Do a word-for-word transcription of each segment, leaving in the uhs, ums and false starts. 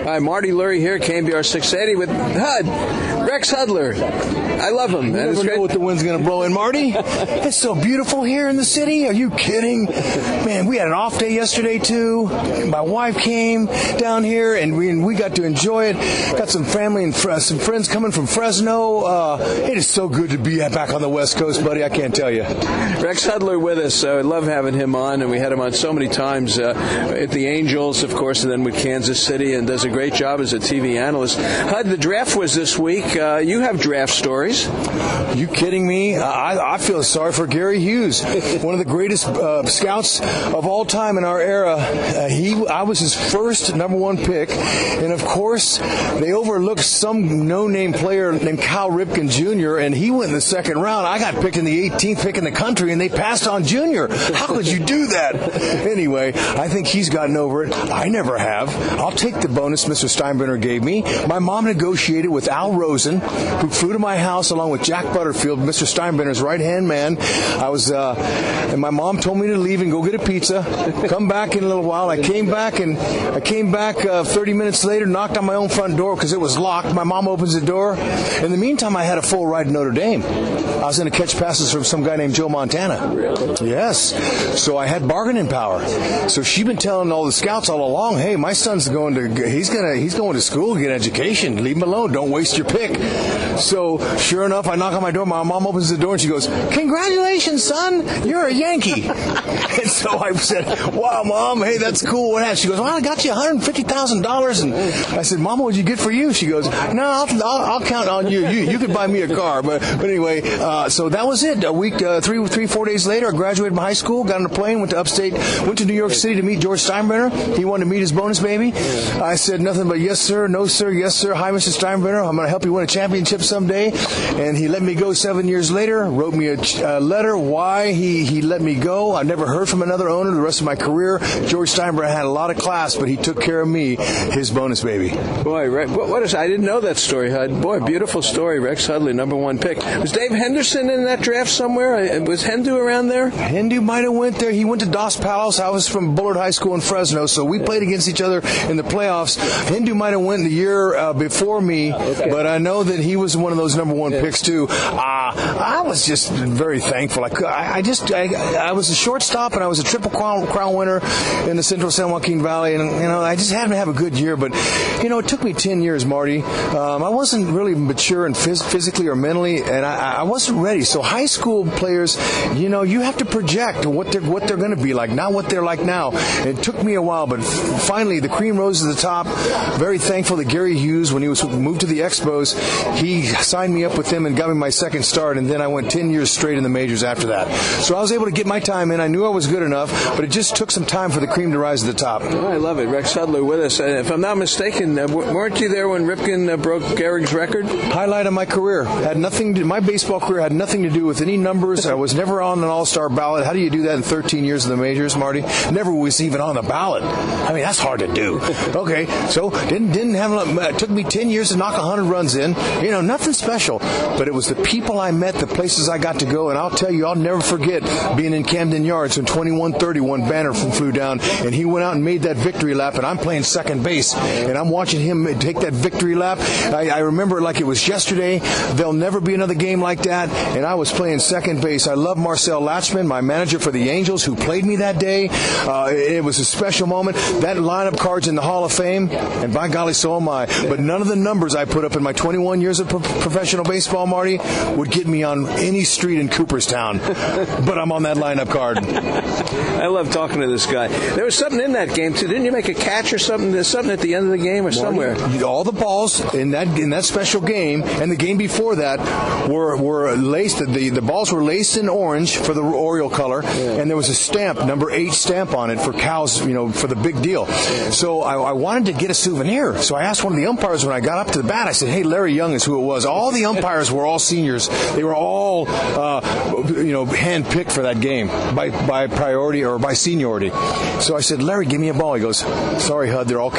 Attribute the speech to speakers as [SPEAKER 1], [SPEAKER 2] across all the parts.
[SPEAKER 1] Hi, Marty Lurie here, K N B R six eighty with Hud, Rex Hudler. I love him.
[SPEAKER 2] You never know what the wind's going to blow in, Marty. It's so beautiful here in the city. Are you kidding? Man, we had an off day yesterday, too. My wife came down here, and we we got to enjoy it. Got some family and fr- some friends coming from Fresno. Uh, it is so good to be back on the West Coast, buddy. I can't tell you.
[SPEAKER 1] Rex Hudler with us. I uh, love having him on, and we had him on so many times uh, at the Angels, of course, and then with Kansas City, and does a great job as a T V analyst. Hud, the draft was this week. Uh, you have draft stories.
[SPEAKER 2] You kidding me? I, I feel sorry for Gary Hughes, one of the greatest uh, scouts of all time in our era. Uh, he, I was his first number one pick, and of course, they overlooked some no-name player named Cal Ripken Junior, and he went in the second round. I got picked in the eighteenth pick in the country, and they passed on Junior. How could you do that? Anyway, I think he's gotten over it. I never have. I'll take the bonus Mister Steinbrenner gave me. My mom negotiated with Al Rosen, who flew to my house along with Jack Butterfield, Mister Steinbrenner's right-hand man. I was, uh, and my mom told me to leave and go get a pizza. Come back in a little while. I came back, and I came back uh, thirty minutes later, knocked on my own front door because it was locked. My mom opens the door. In the meantime, I had a full ride to Notre Dame. I was going to catch passes from some guy named Joe Montana. Really? Yes. So I had bargaining power. So she'd been telling all the scouts all along, hey, my son's going to, he's going to, he's going to school to get an education. Leave him alone. Don't waste your pick. So sure enough, I knock on my door. My mom opens the door and she goes, congratulations, son. You're a Yankee. And so I said, wow, Mom, hey, that's cool. What happened? She goes, well, I got you one hundred fifty thousand dollars. And I said, Mama, what'd you get for you? She goes, no, I'll, I'll, I'll count on you. You you could buy me a car. But but anyway, uh, so that was it. A week, uh, three, three, four days later, I graduated from high school, got on a plane, went to upstate, went to New York City to meet George Steinbrenner. He wanted to meet his bonus baby. I said nothing but yes, sir, no, sir, yes, sir. Hi, Mister Steinbrenner. I'm going to help you win a championship someday. And he let me go seven years later, wrote me a, a letter why he, he let me go. I never heard from another owner the rest of my career. George Steinbrenner had a lot of class, but he took care of me, his bonus baby.
[SPEAKER 1] Boy, what, what is, I didn't know that story, Hud. Boy, beautiful story. Rex Hudley, number one pick. Was Dave Henderson in that draft somewhere? Was Hendu around there?
[SPEAKER 2] Hendu might have went there. He went to Dos Palos. I was from Bullard High School in Fresno, so we played against each other in the playoffs. Hendu might have went the year uh, before me, okay. But I know that he was one of those number one yeah. picks too. Uh, I was just very thankful. I, could, I, I just I, I was a shortstop, and I was a triple crown, crown winner in the Central San Joaquin Valley, and you know I just had to have a good year. But you know it took me ten years, Marty. Um, I wasn't really mature and phys- physically or mentally, and I, I wasn't ready. So high school players, you know, you have to project what they're what they're going to be like, not what they're like now. It took me a while, but f- finally the cream rose to the top. Very thankful that Gary Hughes, when he was moved to the Expos, he signed me up with him and got me my second start, and then I went ten years straight in the majors after that. So I was able to get my time in. I knew I was good enough, but it just took some time for the cream to rise to the top.
[SPEAKER 1] Oh, I love it. Rex Hudler with us. And if I'm not mistaken, uh, weren't you there when Ripken uh, broke Gehrig's record?
[SPEAKER 2] Highlight of my career. Had nothing to, my baseball career had nothing to do with any numbers. I was never on an all-star ballot. How do you do that in thirteen years in the majors, Marty? Never was even on the ballot. I mean, that's hard to do. Okay, so didn't didn't have. It took me ten years to knock one hundred runs in. You know, nothing special. But it was the people I met, the places I got to go, and I'll tell you, I'll never forget being in Camden Yards when twenty-one thirty-one Banner from flew down, and he went out and made that victory lap, and I'm playing second base, and I'm watching him take that victory lap. I, I remember it like it was yesterday. There'll never be another game like that, and I was playing second base. I love Marcel Latchman, my manager for the Angels, who played me that day. Uh, it, it was a special moment. That lineup card's in the Hall of Fame, and by golly, so am I. But none of the numbers I put up in my twenty-one years of pro- professional baseball, Marty, would get me on any street in Cooperstown. But I'm on that lineup card.
[SPEAKER 1] I love talking to this guy. There was something in that game, too. Didn't you make a catch or something? There's something at the end of the game or Marty, somewhere.
[SPEAKER 2] All the balls in that in that special game and the game before that were were laced. The, the balls were laced in orange for the Oriole color, yeah. And there was a stamp, number eight stamp on it for cows, you know, for the big deal. Yeah. So I, I wanted to get a souvenir. So I asked one of the umpires when I got up to the bat, I said, hey, Larry Young is who it was. All the umpires were all seniors. They were all, uh, you know, hand-picked for that game by, by priority or by seniority. So I said, Larry, give me a ball. He goes, sorry, Hud, they're all counted. I can't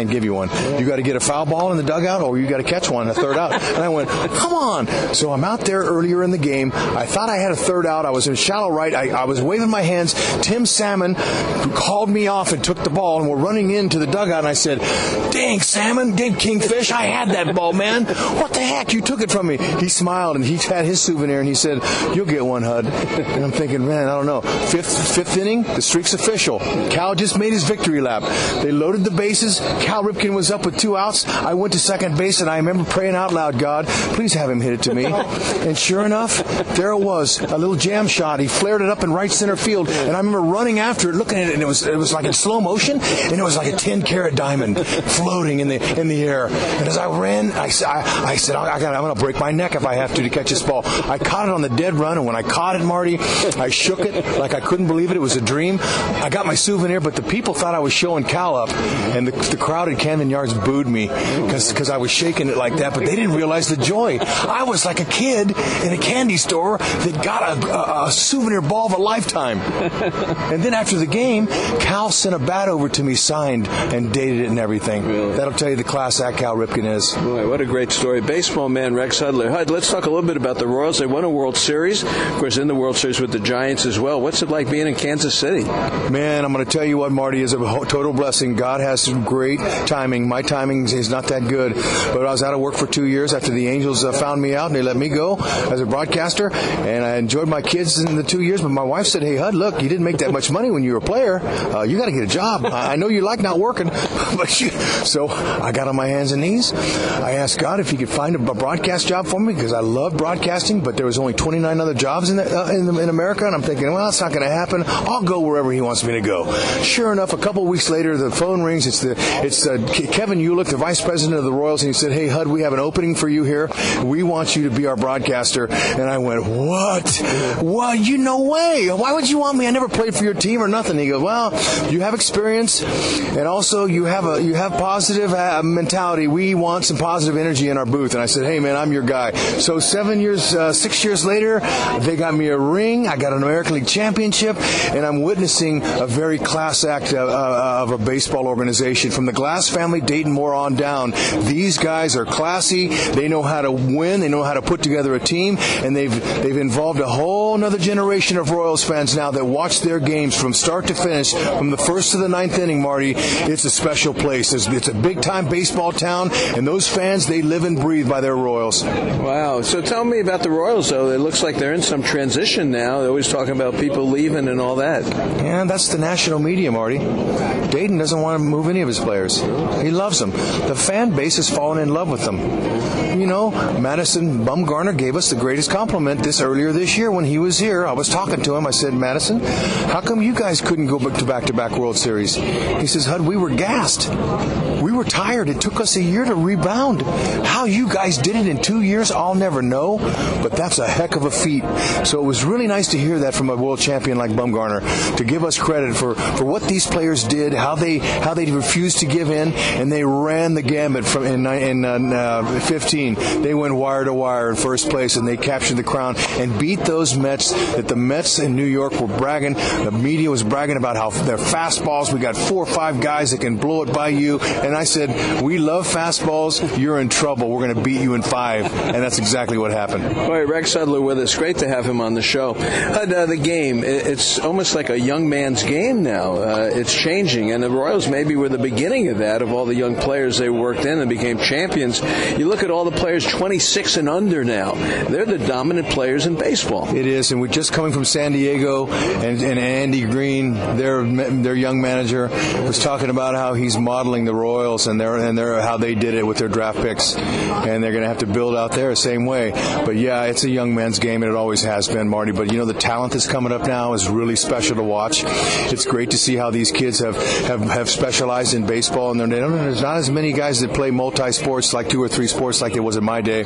[SPEAKER 2] can't give you one. You got to get a foul ball in the dugout, or you got to catch one, a third out. And I went, come on. So I'm out there earlier in the game. I thought I had a third out. I was in shallow right. I, I was waving my hands. Tim Salmon called me off and took the ball, and we're running into the dugout. And I said, dang, Salmon, dang, Kingfish, I had that ball, man. What the heck? You took it from me. He smiled, and he had his souvenir, and he said, you'll get one, Hud. And I'm thinking, man, I don't know. Fifth, fifth inning, the streak's official. Cal just made his victory lap. They loaded the bases. Cal Ripken was up with two outs. I went to second base, and I remember praying out loud, God, please have him hit it to me. And sure enough, there it was, a little jam shot. He flared it up in right center field, and I remember running after it, looking at it, and it was it was like in slow motion, and it was like a ten-carat diamond floating in the in the air. And as I ran, I, I, I said, I got, I'm going to break my neck if I have to to catch this ball. I caught it on the dead run, and when I caught it, Marty, I shook it like I couldn't believe it. It was a dream. I got my souvenir, but the people thought I was showing Cal up, and the, the crowd at Camden Yards booed me because I was shaking it like that, but they didn't realize the joy. I was like a kid in a candy store that got a, a, a souvenir ball of a lifetime. And then after the game, Cal sent a bat over to me, signed, and dated it and everything. Really? That'll tell you the class act Cal Ripken is.
[SPEAKER 1] Boy, what a great story. Baseball man Rex Hudler. Hud, let's talk a little bit about the Royals. They won a World Series. Of course, in the World Series with the Giants as well. What's it like being in Kansas City?
[SPEAKER 2] Man, I'm going to tell you what, Marty, is a total blessing. God has some great timing. My timing is not that good. But I was out of work for two years after the Angels uh, found me out, and they let me go as a broadcaster. And I enjoyed my kids in the two years. But my wife said, hey, Hud, look, you didn't make that much money when you were a player. Uh, you got to get a job. I know you like not working. but you, So I got on my hands and knees. I asked God if he could find a broadcast job for me because I love broadcasting, but there was only twenty-nine other jobs in, the, uh, in, the, in America. And I'm thinking, well, it's not going to happen. I'll go wherever he wants me to go. Sure enough, a couple of weeks later, the phone rings. It's the it's uh, Kevin Uhlich, the vice president of the Royals, and he said, hey, Hud, we have an opening for you here. We want you to be our broadcaster. And I went, what? What? You no way. Why would you want me? I never played for your team or nothing. He goes, well, you have experience, and also you have a you have positive uh, mentality. We want some positive energy in our booth. And I said, hey, man, I'm your guy. So seven years, uh, six years later, they got me a ring. I got an American League championship, and I'm witnessing a very class act uh, uh, of a baseball organization. From the Glass family, Dayton Moore on down, these guys are classy. They know how to win. They know how to put together a team, and they've they've involved a whole another generation of Royals fans now that watch their games from start to finish, from the first to the ninth inning, Marty. It's a special place. It's, it's a big-time baseball town, and those fans, they live and breathe by their Royals.
[SPEAKER 1] Wow. So tell me about the Royals, though. It looks like they're in some transition now. They're always talking about people leaving and all that.
[SPEAKER 2] Yeah, that's the national media, Marty. Dayton doesn't want to move any of his players. He loves them. The fan base has fallen in love with them. You know, Madison Bumgarner gave us the greatest compliment this earlier this year when he was here. I was talking to him. I said, Madison, how come you guys couldn't go back to back-to-back World Series? He says, Hud, we were gassed. We were tired. It took us a year to rebound. How you guys did it in two years, I'll never know, but that's a heck of a feat. So it was really nice to hear that from a world champion like Bumgarner, to give us credit for, for what these players did, how they how they refused to give in, and they ran the gamut from in, in uh, fifteen. They went wire to wire in first place, and they captured the crown and beat those Mets that the Mets in New York were bragging. The media was bragging about how their fastballs, we got four or five guys that can blow it by you. And I said, we love fastballs. You're in trouble. We're going to beat you in five. And that's exactly what happened.
[SPEAKER 1] Boy, Rex Hudler with us. Great to have him on the show. Hud, uh, the game, it's almost like a young man's game now. Uh, it's changing. And the Royals maybe were the beginning of that, of all the young players they worked in and became champions. You look at all the players twenty-six and under now. They're the dominant players in baseball.
[SPEAKER 2] It is. And we're just coming from San Diego, and, and Andy Green, their their young manager, was talking about how he's modeling the Royals and their and their how they did it with their draft picks, and they're going to have to build out there the same way. But yeah, it's a young man's game, and it always has been, Marty. But you know, the talent that's coming up now is really special to watch. It's great to see how these kids have have, have specialized in baseball, and they don't, there's not as many guys that play multi-sports, like two or three sports like it was in my day.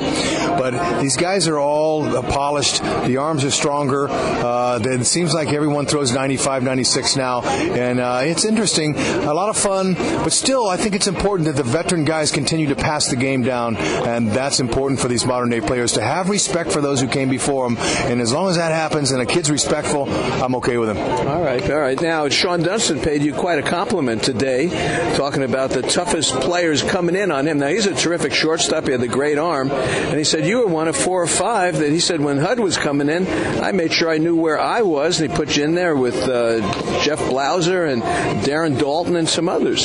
[SPEAKER 2] But these guys are all uh, polished. The arms are stronger. Uh, it seems like everyone throws ninety-five, ninety-six now, and uh, it's interesting, a lot of fun. But still, I think it's important important that the veteran guys continue to pass the game down, and that's important for these modern-day players to have respect for those who came before them. And as long as that happens and a kid's respectful, I'm okay with him.
[SPEAKER 1] All right, all right. Now, Sean Dunston paid you quite a compliment today, talking about the toughest players coming in on him. Now, he's a terrific shortstop. He had the great arm. And he said you were one of four or five that he said when Hud was coming in, I made sure I knew where I was, and he put you in there with uh, Jeff Blauser and Darren Dalton and some others.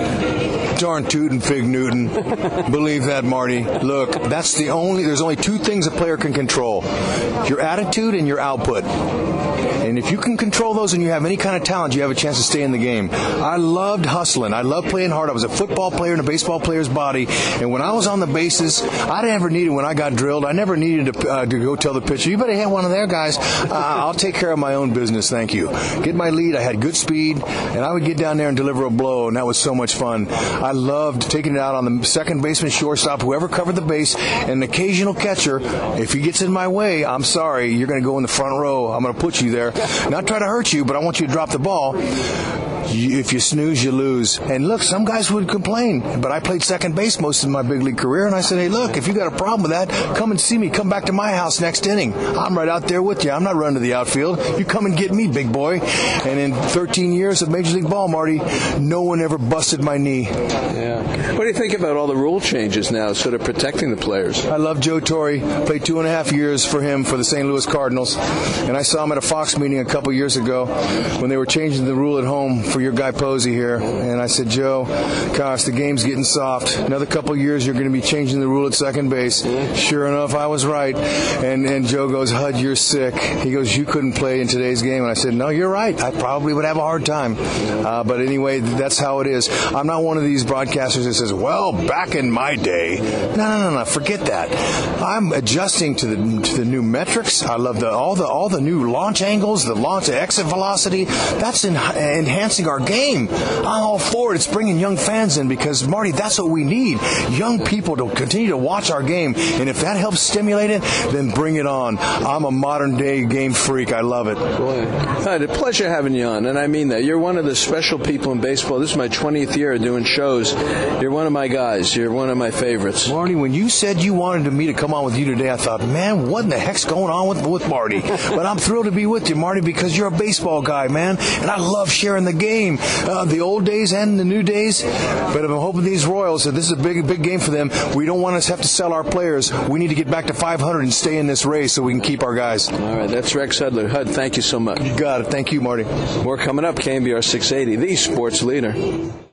[SPEAKER 2] Darn tootin' Fig Newton. Believe that, Marty. Look, that's the only, there's only two things a player can control. Your attitude and your output. And if you can control those and you have any kind of talent, you have a chance to stay in the game. I loved hustling. I loved playing hard. I was a football player in a baseball player's body. And when I was on the bases, I never needed, when I got drilled, I never needed to, uh, to go tell the pitcher, you better hit one of their guys. Uh, I'll take care of my own business, thank you. Get my lead. I had good speed. And I would get down there and deliver a blow, and that was so much fun. I loved taking it out on the second baseman, shortstop, whoever covered the base, and an occasional catcher. If he gets in my way, I'm sorry, you're going to go in the front row. I'm going to put you there. Not try to hurt you, but I want you to drop the ball. If you snooze, you lose. And look, some guys would complain, but I played second base most of my big league career, and I said, hey, look, if you got a problem with that, come and see me. Come back to my house next inning. I'm right out there with you. I'm not running to the outfield. You come and get me, big boy. And in thirteen years of Major League Ball, Marty, no one ever busted my knee.
[SPEAKER 1] Yeah. What do you think about all the rule changes now, sort of protecting the players?
[SPEAKER 2] I love Joe Torre. Played two and a half years for him for the Saint Louis Cardinals. And I saw him at a Fox meeting a couple years ago when they were changing the rule at home for your guy Posey here. And I said, Joe, gosh, the game's getting soft. Another couple years, you're going to be changing the rule at second base. Sure enough, I was right. And and Joe goes, Hud, you're sick. He goes, you couldn't play in today's game. And I said, no, you're right. I probably would have a hard time. Uh, but anyway, that's how it is. I'm not one of these broadcasters that says, well, back in my day. No, no, no, no. Forget that. I'm adjusting to the to the new metrics. I love the all the all the new launch angles, the launch exit velocity. That's in, enhancing our game. I'm all for it. It's bringing young fans in because, Marty, that's what we need. Young people to continue to watch our game. And if that helps stimulate it, then bring it on. I'm a modern-day game freak. I love it.
[SPEAKER 1] Boy. Hi, it's a pleasure having you on, and I mean that. You're one of the special people in baseball. This is my twentieth year doing shows. You're one of my guys. You're one of my favorites.
[SPEAKER 2] Marty, when you said you wanted me to come on with you today, I thought, man, what in the heck's going on with, with Marty? But I'm thrilled to be with you, Marty, because you're a baseball guy, man, and I love sharing the game. Uh, the old days and the new days. But I'm hoping these Royals, that this is a big, big game for them. We don't want to have to sell our players. We need to get back to five hundred and stay in this race so we can keep our guys.
[SPEAKER 1] All right, that's Rex Hudler. Hud, thank you so much.
[SPEAKER 2] You got it. Thank you, Marty.
[SPEAKER 1] More coming up. K N B R six eighty, the sports leader.